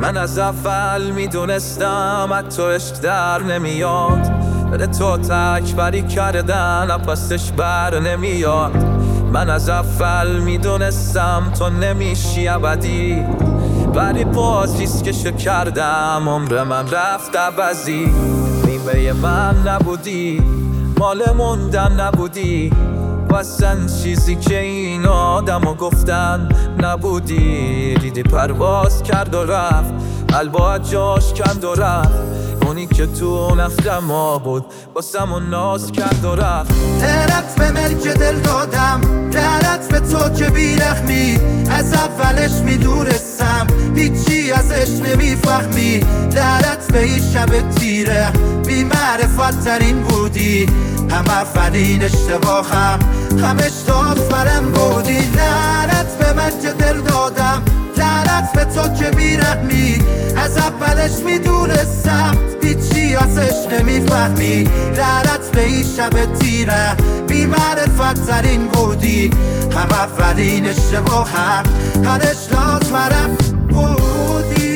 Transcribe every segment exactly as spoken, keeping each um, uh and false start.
من از اول میدونستم از تو عشق در نمیاد، بده تو تکبری کردن پسش بر نمیاد. من از اول میدونستم تو نمیشی ابدی، ولی بازیست که شو کردم عمر من رفت عوضی. نیمه من نبودی، مال موندن نبودی، واسن چیزی که این آدمو گفتن نبودی. دیدی پرواز کرد و رفت، قلبا جاش کند و رفت، اونی که تو نفر ما بود واسمون ناز کرد و رفت. درت به ملک دل دادم، درت به تو که بیرحمی، از اولش میدونستم هیچی ازش نمیفهمی. درت به این شب تیره بی معرفت ترین بودی، هم اولین اشتباهم هم اشتافترم بودی. درت به من که دل دادم، درت به تو که بیرحمی، از اولش میدونستم هیچی ازش نمیفهمی. درت به این شب تیره بی معرفت ترین بودی، هم اولین اشتباهم هم اشتافترم بودی.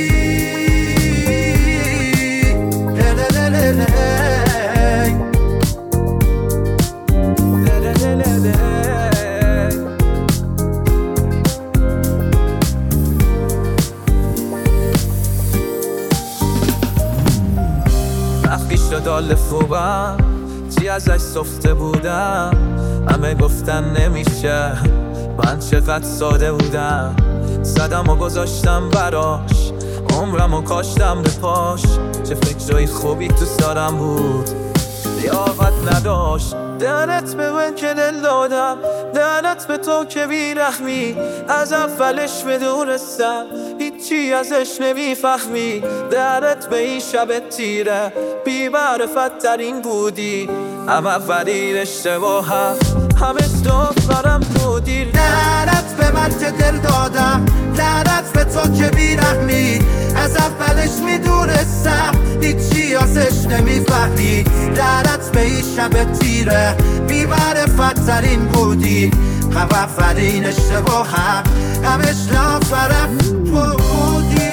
وقتی شد خوبم چی ازش سفته بودم، همه گفتن نمیشه، من چقدر ساده بودم. زدم و گذاشتم براش، عمرم و کاشتم به پاش. چه فکرهای خوبی تو سرم بود، لیاقت نداشت. درت به من که دل دادم، درت به تو که بیرحمی، از اولش میدونستم هیچی ازش نمیفهمی. درت به این شب تیره بی معرفت ترین بودی، هم اولین اشتباهم هم اشتافترم بودی. درت به من که دل دادم، درت به تو که بیرحمی، از اولش میدونستم هیچی ازش نمیفهمی. درت به این شب تیره بی معرفت ترین بودی، هم اولین اشتباهم هم اشتافترم بودی.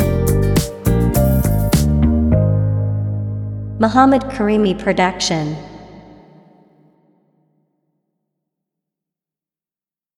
Muhammad Karimi Production.